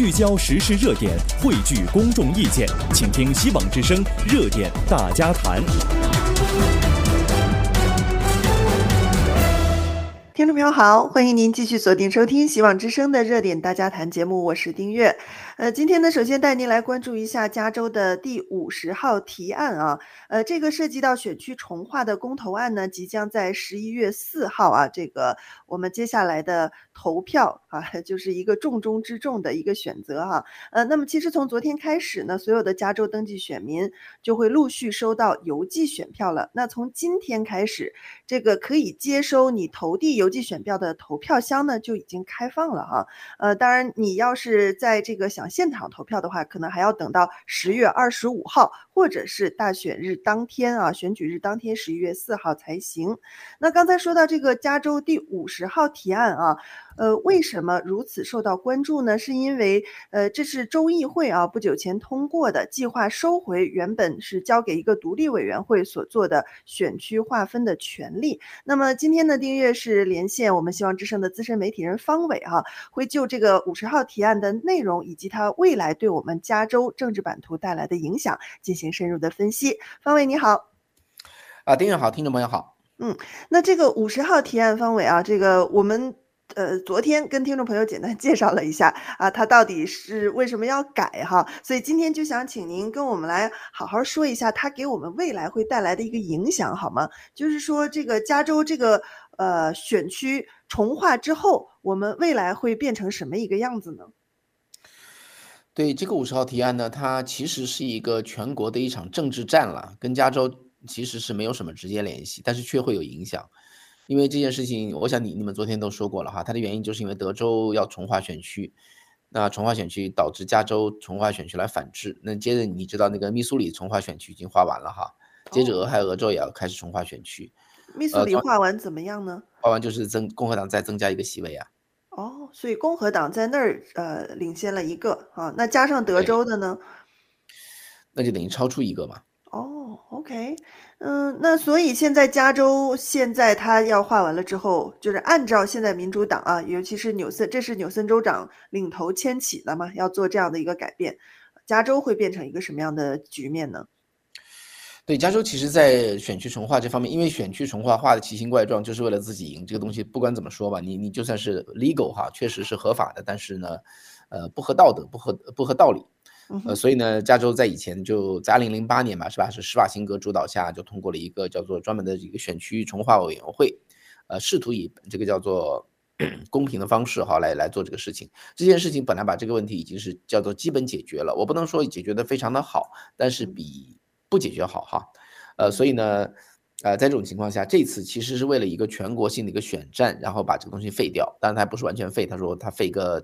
聚焦时事热点，汇聚公众意见，请听希望之声热点大家谈。 听众朋友好，欢迎您继续锁定收听希望之声的热点大家谈节目，我是丁月。今天呢，首先带您来关注一下加州的第50号提案啊。这个涉及到选区重划的公投案呢，即将在11月4号啊，这个我们接下来的投票啊，就是一个重中之重的一个选择哈。那么其实从昨天开始呢，所有的加州登记选民就会陆续收到邮寄选票了。那从今天开始，这个可以接收你投递邮寄选票的投票箱呢，就已经开放了哈。当然你要是在这个想现场投票的话，可能还要等到10月25号，或者是大选日当天啊，选举日当天11月4号才行。那刚才说到这个加州第50号提案啊，为什么如此受到关注呢？是因为这是州议会啊不久前通过的，计划收回原本是交给一个独立委员会所做的选区划分的权利。那么今天呢，丁月是连线我们希望之声的资深媒体人方伟哈，会就这个50号提案的内容以及它未来对我们加州政治版图带来的影响进行深入的分析。方伟你好。 丁月好，听众朋友好。 那这个50号提案，方伟啊，这个我们昨天跟听众朋友简单介绍了一下啊，它到底是为什么要改哈，所以今天就想请您跟我们来好好说一下它给我们未来会带来的一个影响好吗？就是说这个加州这个选区重划之后，我们未来会变成什么一个样子呢？ 对，这个50号提案呢，它其实是一个全国的一场政治战了，跟加州其实是没有什么直接联系，但是却会有影响。因为这件事情，我想你们昨天都说过了哈，它的原因就是因为德州要重划选区，那重划选区导致加州重划选区来反制。那接着你知道那个密苏里重划选区已经划完了哈，接着俄亥俄州也要开始重划选区。 密苏里划完怎么样呢？ 划完就是共和党再增加一个席位啊。 所以共和党在那儿领先了一个啊，那加上德州的呢？ 那就等于超出一个嘛。 OK，那所以现在加州现在他要划完了之后，就是按照现在民主党啊，尤其是这是纽森州长领头牵起的嘛，要做这样的一个改变，加州会变成一个什么样的局面呢？ 对，加州其实在选区重划这方面，因为选区重划划的奇形怪状，就是为了自己赢。这个东西不管怎么说吧，你就算是 legal 哈，确实是合法的，但是呢，不合道德，不合道理。所以呢，加州在以前就在2008年吧，是吧？是施瓦辛格主导下就通过了一个叫做专门的一个选区重划委员会，试图以这个叫做公平的方式哈来做这个事情。这件事情本来把这个问题已经是叫做基本解决了，我不能说解决的非常的好，但是比不解决好哈。所以呢，在这种情况下，这次其实是为了一个全国性的一个选战，然后把这个东西废掉。当然他不是完全废，他说他废个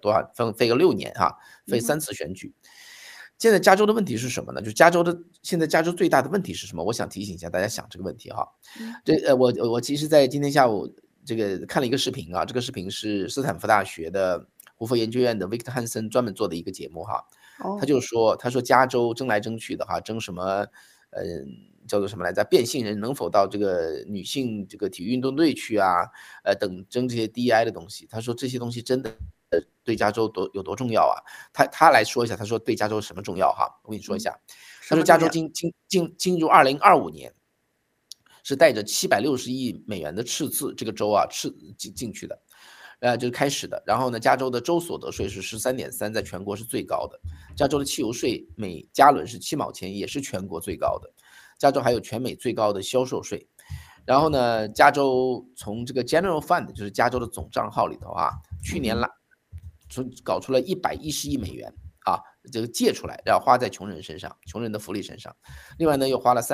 6年哈，废3次选举。现在加州的问题是什么呢？就现在加州最大的问题是什么？我想提醒一下大家想这个问题哈。我其实在今天下午这个看了一个视频啊，这个视频是斯坦福大学的胡佛研究院的 Victor Hanson 专门做的一个节目哈。他说加州争来争去的哈，争什么叫做什么来着？变性人能否到这个女性这个体育运动队去啊？等争这些 DEI 的东西。他说这些东西真的对加州有多重要啊？他来说一下，他说对加州什么重要哈？我跟你说一下，他说加州进入2025年是带着760亿美元的赤字，这个州啊进去的。就是开始的。然后呢，加州的州所得税是13.3%，在全国是最高的。加州的汽油税每加仑是7毛钱，也是全国最高的。加州还有全美最高的销售税。然后呢，加州从这个 General Fund， 就是加州的总账号里头啊，去年搞出了110亿美元啊，这个借出来要花在穷人身上，穷人的福利身上。另外呢，又花了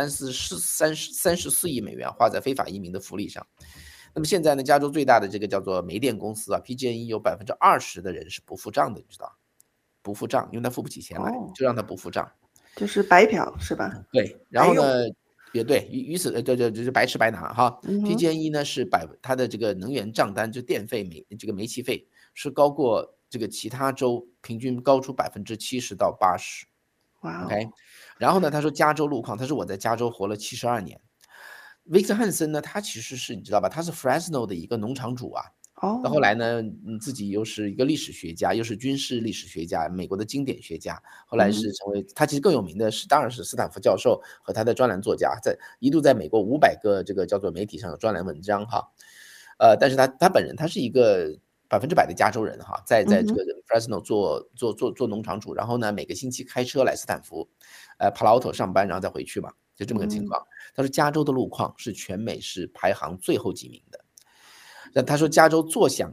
34亿美元花在非法移民的福利上。那么现在呢，加州最大的这个叫做煤电公司啊 ，PG&E 有20%的人是不付账的，你知道？不付账，因为他付不起钱来，就让他不付账， 就是白嫖是吧？ 对，然后呢，也对，于此就是白吃白拿哈。PG&E 呢是它的这个能源账单，就电费煤气费是高过这个其他州平均高出70%到80%。 哇 ，OK， 然后呢，他说加州路况，他说我在加州活了72年。Victor Hanson 呢，他其实是你知道吧，他是 Fresno 的一个农场主啊， 到后哦， 来呢，自己又是一个历史学家，又是军事历史学家，美国的经典学家。后来嗯是成为他其实更有名的是，当然是斯坦福教授和他的专栏作家，一度在美国500个这个叫做媒体上有专栏文章哈。但是他本人他是一个100%的加州人哈，在这个嗯哼 Fresno 做农场主，然后呢每个星期开车来斯坦福，Palo Alto 上班，然后再回去嘛，就这么个情嗯况。他说加州的路况是全美是排行最后几名的。那他说加州坐享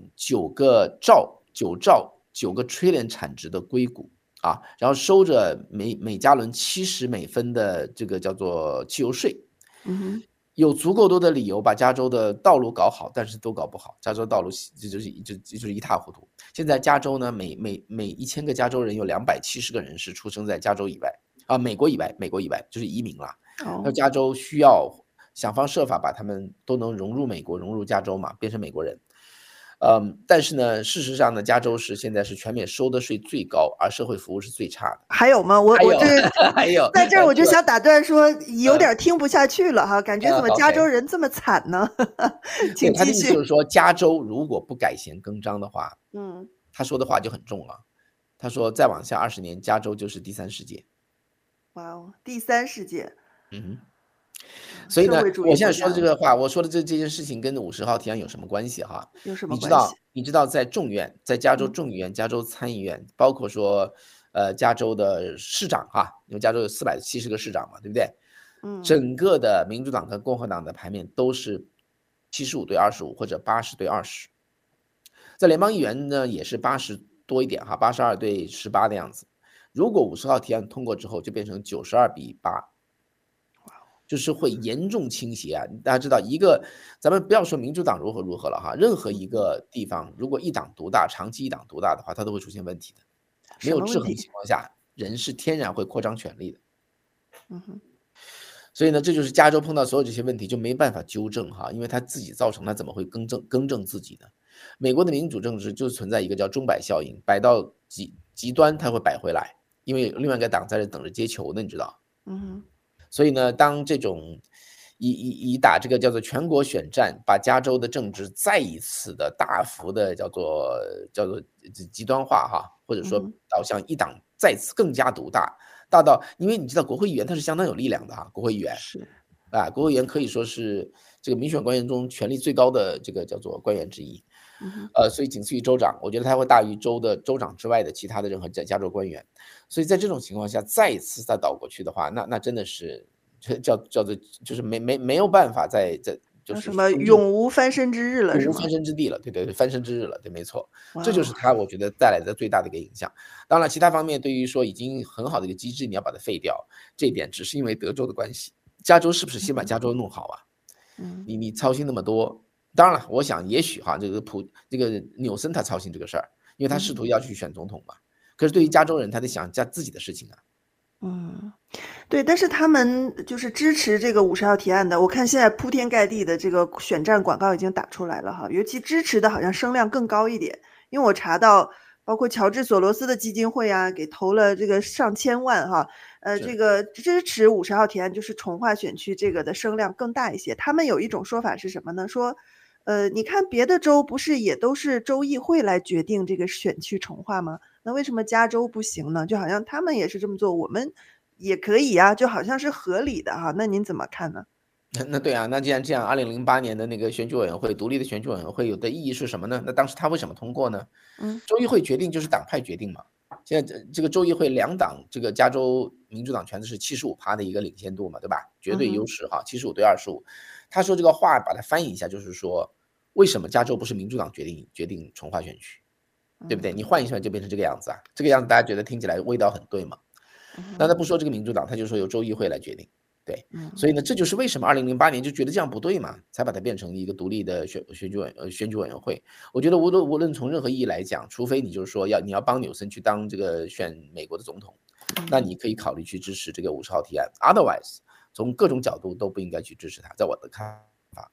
9个 trillion 产值的硅谷啊，然后收着每加仑70美分的这个叫做汽油税， 嗯哼， 有足够多的理由把加州的道路搞好，但是都搞不好，加州道路就是一塌糊涂。现在加州呢，每1000个加州人有270个人是出生在加州以外啊，美国以外就是移民了。那哦。 加州需要想方设法把他们都能融入美国，融入加州嘛，变成美国人。但是呢，事实上呢，加州现在是全美收的税最高，而社会服务是最差的。 还有吗？我还有我这还有， 在这儿我就这个想打断说，有点儿听不下去了哈，感觉怎么加州 OK， 人这么惨呢？ 对，他的请继续。 意思就是说，加州如果不改弦更张的话， 嗯， 他说的话就很重了。他说再往下20年，加州就是第三世界。 哇哦，第三世界， 嗯哼。所以呢， 社会主义我现在说的国家了， 这个话，我说的这件事情跟50号提案有什么关系哈？ 有什么你知关系？ 道你知道在众议院，在加州嗯众议院、加州参议院，包括说，加州的市长哈，因为加州有470个市长嘛，对不对？ 嗯整个的民主党跟共和党的牌面都是75对25或者80对20。在联邦议员呢，也是80多一点哈，82对18的样子。如果50号提案通过之后，就变成92比8，就是会严重倾斜啊！大家知道咱们不要说民主党如何了哈，任何一嗯， 个地方如果一党独大，长期一党独大的话，它都会出现问题的。没有制衡什么问题？ 情况下，人是天然会扩张权力的。 嗯哼， 所以呢，这就是加州碰到所有这些问题就没办法纠正哈，因为他自己造成，他怎么会更正自己呢？美国的民主政治就存在一个叫钟摆效应，摆到极端，它会摆回来，因为有另外一个党在这等着接球呢，你知道。 嗯哼， 所以呢，当这种以打这个叫做全国选战，把加州的政治再一次的大幅的叫做极端化哈，或者说嗯哼， 导向一党再次更加独大，大到因为你知道国会议员他是相当有力量的哈，国会议员是， 啊，国会议员可以说是这个民选官员中权力最高的这个叫做官员之一。 嗯哼， 所以仅次于州长，我觉得他会大于州长之外的其他的任何加州官员。所以在这种情况下，再一次再倒过去的话，那真的是叫做就是没有办法再就是叫什么更正永无翻身之日了是吗？ 永无翻身之地了，对，翻身之日了，对，没错， 哇哦， 这就是他我觉得带来的最大的一个影响。当然，其他方面对于说已经很好的一个机制，你要把它废掉，这一点只是因为德州的关系。加州是不是先把加州弄好啊？ 嗯你操心那么多，当然了，我想也许哈，这个纽森他操心这个事儿，因为他试嗯图要去选总统嘛。可是对于加州人，他得想家自己的事情啊。 嗯。对，但是他们就是支持这个50号提案的，我看现在铺天盖地的这个选战广告已经打出来了哈，尤其支持的好像声量更高一点。因为我查到，包括乔治·索罗斯的基金会啊，给投了这个上千万哈，这是， 个支持50号提案就是重划选区这个的声量更大一些。他们有一种说法是什么呢？说，你看别的州不是也都是州议会来决定这个选区重划吗？那为什么加州不行呢？就好像他们也是这么做，我们也可以啊，就好像是合理的哈，那您怎么看呢？ 那对啊，那既然这样，2008年的那个选举委员会，独立的选举委员会有的意义是什么呢？那当时他为什么通过呢？ 嗯州议会决定就是党派决定嘛。现在这个州议会两党，这个加州民主党全都是75%的一个领先度嘛，对吧？绝对优嗯哼， 势哈，75对25。他说这个话把它翻译一下，就是说为什么加州不是民主党决定重划选区，对不对？你嗯换一下就变成这个样子啊，这个样子大家觉得听起来味道很对嘛？ 嗯哼， 那他不说这个民主党，他就说由州议会来决定。对， 嗯所以呢，这就是为什么2008年就觉得这样不对嘛，才把它变成一个独立的选举委员会。我觉得无论从任何意义来讲，除非你就是说你要帮纽森去当这个选美国的总统，那你可以考虑去支持这个50号提案。Otherwise，从各种角度都不应该去支持他，在我的看法啊。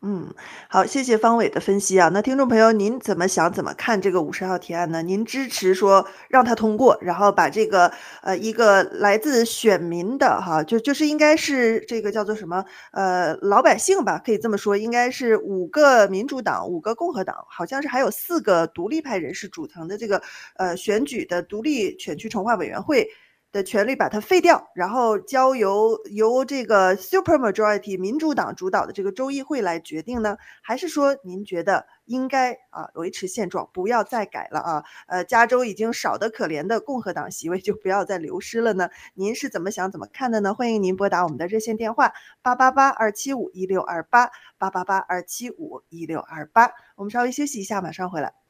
好，谢谢方伟的分析啊。那听众朋友，您怎么想、怎么看这个50号提案呢？您支持说让它通过，然后把这个一个来自选民的哈，就是应该是这个叫做什么老百姓吧，可以这么说，应该是5个民主党、5个共和党，好像是还有4个独立派人士组成的这个选举的独立选区重划委员会。的权利把它废掉，然后交由这个 super majority 民主党主导的这个州议会来决定呢？还是说您觉得应该维持现状，不要再改了啊？加州已经少得可怜的共和党席位就不要再流失了呢？您是怎么想、怎么看的呢？欢迎您拨打我们的热线电话888-275-1628，888-275-1628。我们稍微休息一下，马上回来。